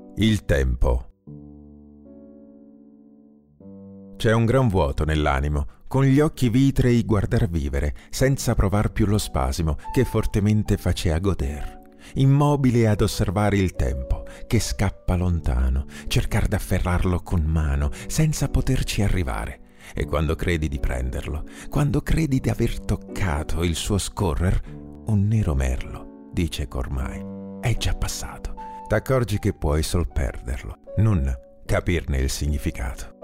Il tempo. C'è un gran vuoto nell'animo, con gli occhi vitrei guardar vivere, senza provar più lo spasimo che fortemente facea goder. Immobile ad osservare il tempo, che scappa lontano, cercar d'afferrarlo con mano, senza poterci arrivare. E quando credi di prenderlo, quando credi di aver toccato il suo scorrer, un nero merlo dice ch'ormai è già passato. T'accorgi che puoi sol perderlo, non capirne il significato.